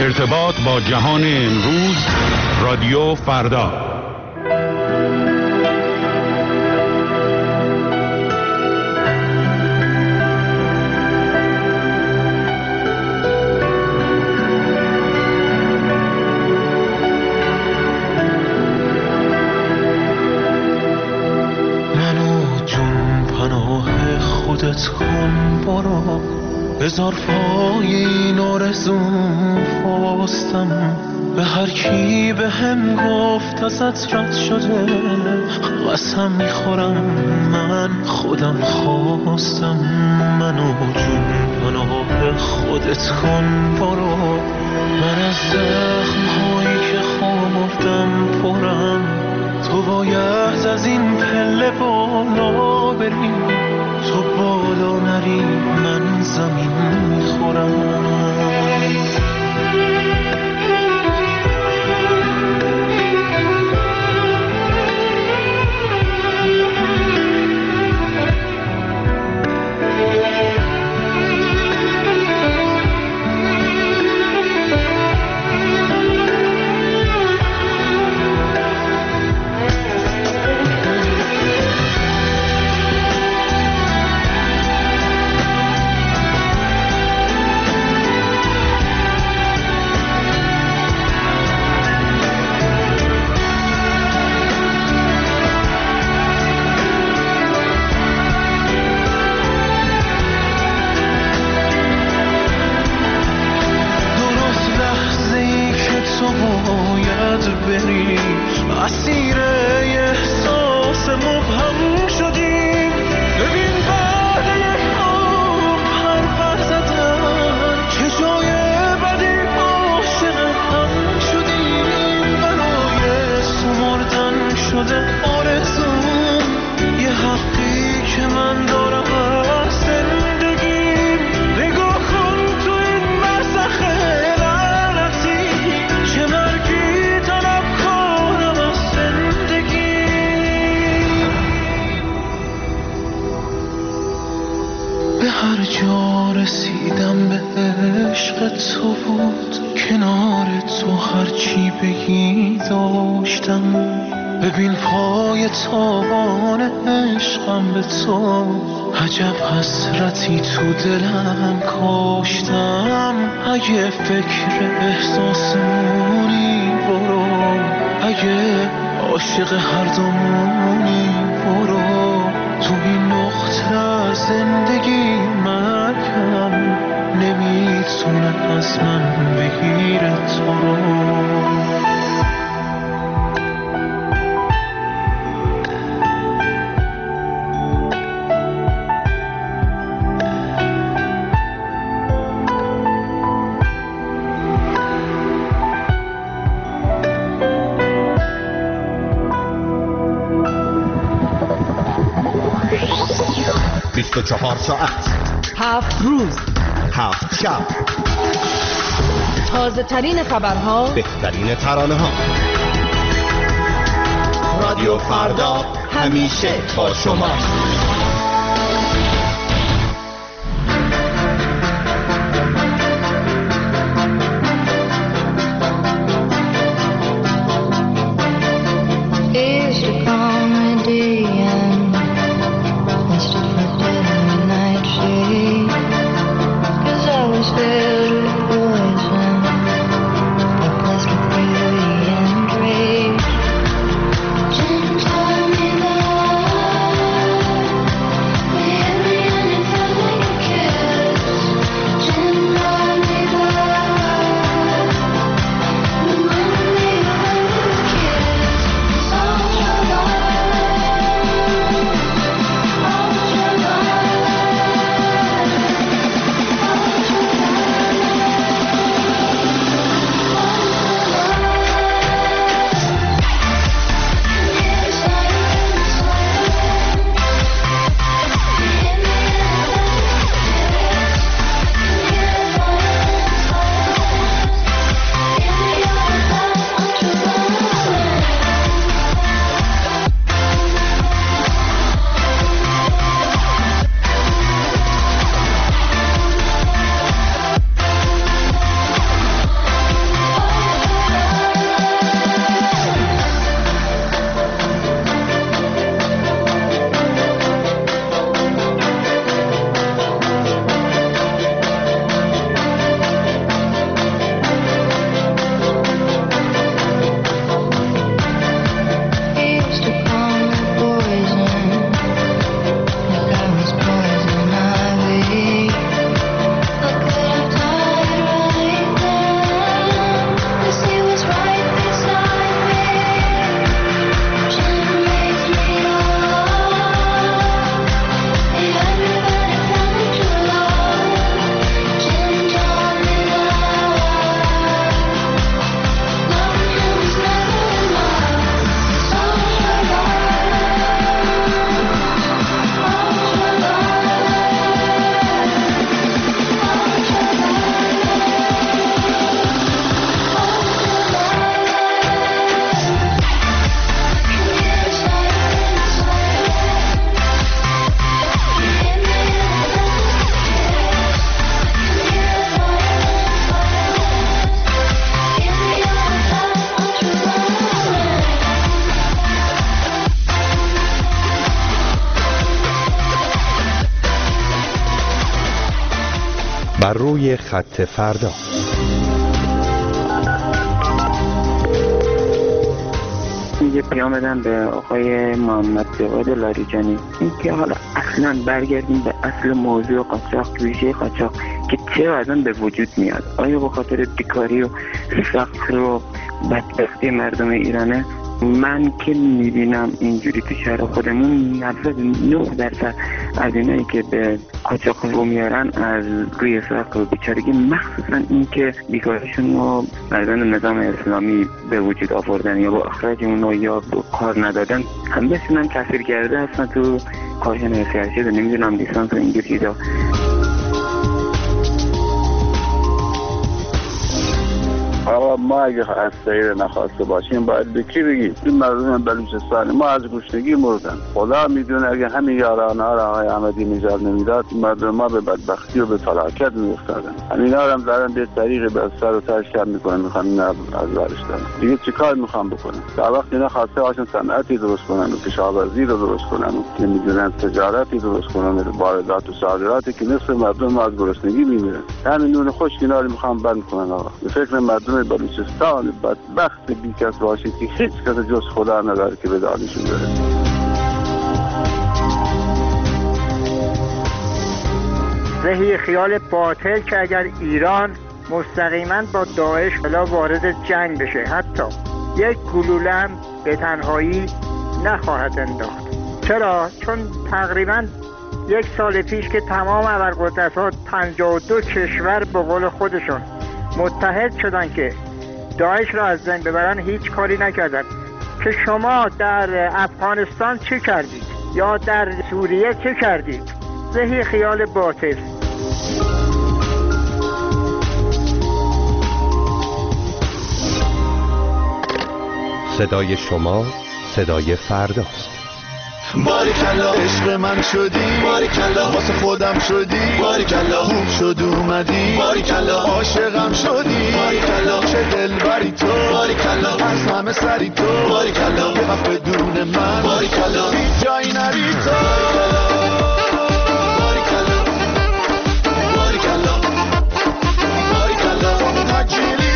ارتباط با جهان امروز، رادیو فردا. منو جون پناه خودت کن، برو بذار پای این آرزوم فاستم. به هر کی به هم گفت ازت رد شده، قسم میخورم من خودم خواستم. منو جون پناه خودت کن، برو. من از زخم‌هایی که خوردم پرم، تو باید از این پله بالا بری. تو بالا نری من زمین میخورم. اسیر احساس مبهم شدیم. ببین بعد یک عمر حرف زدن چه جای بدی عاشق هم شدیم. برای سمردن شده آرزوم، یه حقی که من دارم از زندگیم. نگاه کن تو این مسخ لعنتی، چه مرگی طلب کنم از زندگی. به هر جا رسیدم به عشق تو بود، کنار تو هرچی بگی داشتم. ببین پای تابان عشقم به تو، عجب حسرتی تو دلم کاشتم. اگه فکر احساسمونی برو، اگه عاشق هر دومونی برو. تو این نقطه از زندگی مرگم نمیتونه از من بگیره تو رو. بیست و 24 ساعت، 7 روز، 7 شب، تازه ترین خبرها، بهترین ترانه ها. رادیو فردا همیشه با شما. بر روی خط فردا. یه پیام بدم به آقای محمد جواد لاریجانی اینکه حالا اصلا برگردیم به اصل موضوع قاچاق، ریشه قاچاق که چرا اصلا به وجود میاد. آیا به خاطر بیکاری و فقر و بدبختی مردم ایرانه؟ من که میبینم اینجوری تو شهر خودمون 99% از اینایی که به قاچاق رو میارن از روی فقر و بیچارگی، مخصوصا این که بیکاریشون رو مردم نظام اسلامی به وجود آوردن یا با اخراج اونو یا کار ندادن، همه‌شون هم تاثیر کرده هستن تو کارشون سیاسی و نمیدونم لیسانس و اینجور چیزا. آقا ما اگه از سیر نخواسته باشیم باید به کی بگیم؟ این مردم بلوچستان ما از گشنگی مردن. خدا میدونه اگه همین یارانه ها را آقای احمدی نژاد نمیداد مردم ما به بدبختی و به فلاکت میافتادن. همینا هم دارن به طریق به سر و تاش کم میکنن، میخوان از ورش دارن. دیگه چیکار میخوان بکنن؟ در وقت اینا خواسته باشن صنعتی درست کنن و کشاورزی رو درست کنن و نمیدونن تجارتی درست کنن، واردات و صادراتی که نصف مردم ما از گرسنگی میمیرن. همین نون خوش اینا رو میخوان بند کنن. آقا به فکر مردم بلوچستان بدبخت بیکس باشه که هیچ کس جز خدا نداره که به دادشون برسه. ذهی خیال باطل که اگر ایران مستقیما با داعش بلا وارد جنگ بشه حتی یک گلوله هم به تنهایی نخواهد انداخت. چرا؟ چون تقریبا یک سال پیش که تمام ابرقدرت‌ها 52 کشور به قول خودشون متحد شدن که داعش را از بین ببرن، هیچ کاری نکردن. که شما در افغانستان چه کردید یا در سوریه چه کردید؟ ذهی خیال باطل. صدای شما صدای فرداست. باریکلا عشق من شدی، باریکلا واسه خودم شدی، باریکلا خوب شد اومدی، باریکلا عاشقم شدی، باریکلا چه دلبری تو، باریکلا از همه سری تو، باریکلا یه وقت بدون من، باریکلا هیچ جایی نری تو، باریکلا باریکلا باریکلا نجیلی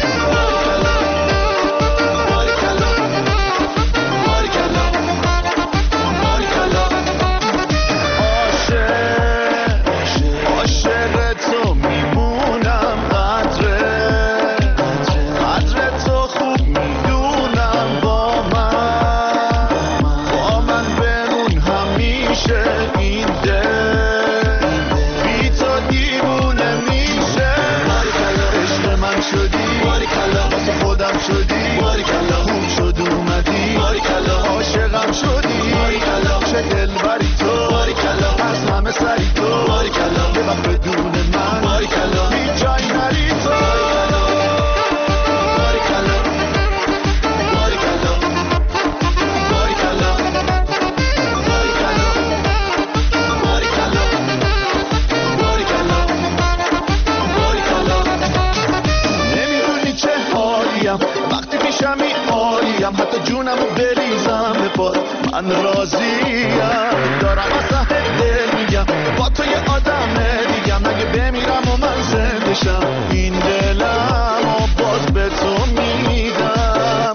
من راضیم، دارم از ته دل میگم با تو یه آدم دیگم، اگه بمیرم و من زنده شم این دلم و باز به تو میدم.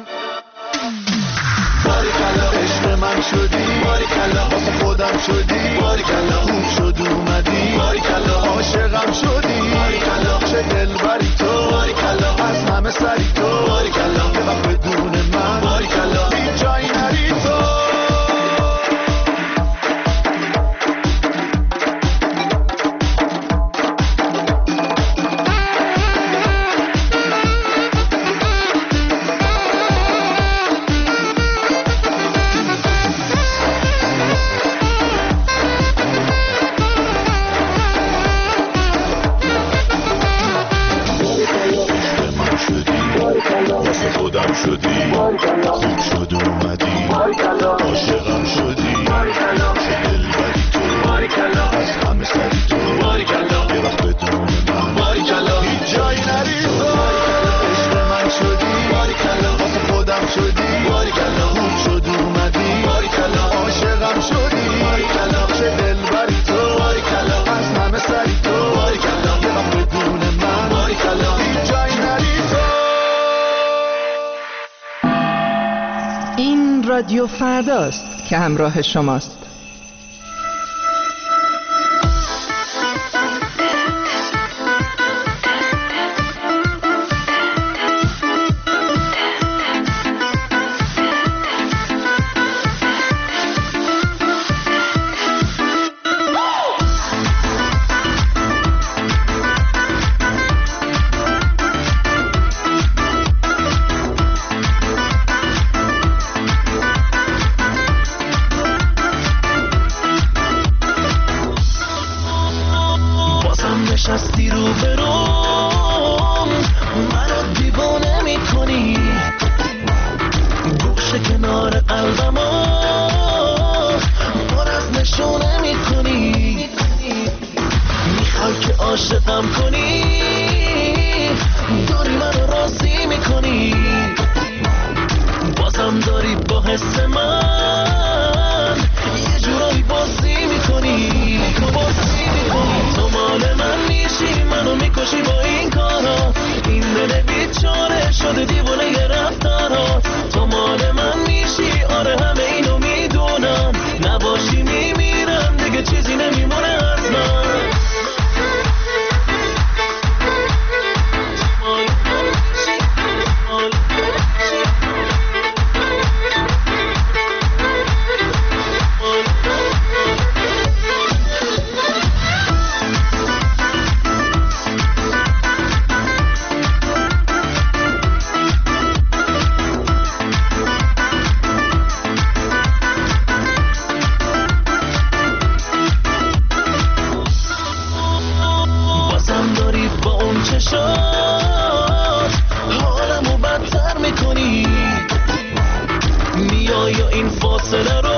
باریکلا عشق من شدی، باریکلا واسه خودم شدی، باریکلا خوب شد اومدی، باریکلا عاشقم شدی، باریکلا چه دلبری تو، باریکلا از همه سری تو، باریکلا یه وقت بدون من، باریکلا هیچ جایی نری تو. چه دلبری تو، از همه سری تو، یه وقت بدون رادیو فرداست که همراه شماست. نشستی رو برام منو دیوانه میکنی، گوشه کنار قلبمو پر از نشونه میکنی، میخوای که عاشقم کنی، داری منو راضی میکنی، بازم داری با حس من یه جورایی بازی میکنی، تو مال من میشی، منو میکشی با این کارا، این دل بیچاره شده دیوانه ی رفتارا، تو مال من میشی، آره همه اینو میدونم، نباشی میمیرم دیگه چیزی نمیمونه از من. حالمو بدتر میکنی، میای و این فاصله رو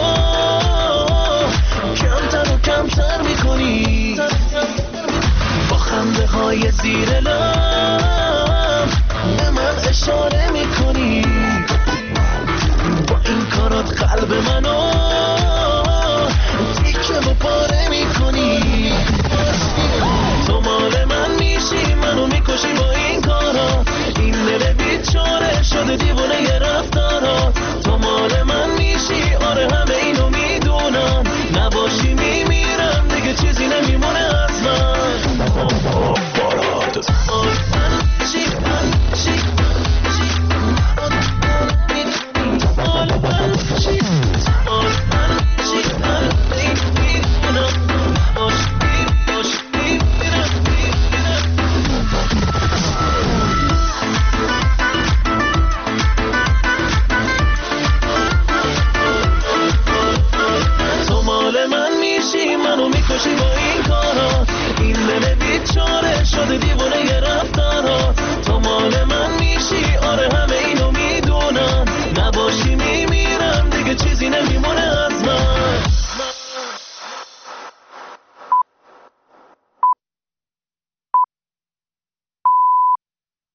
کمتر و کمتر میکنی، با خنده های زیر لب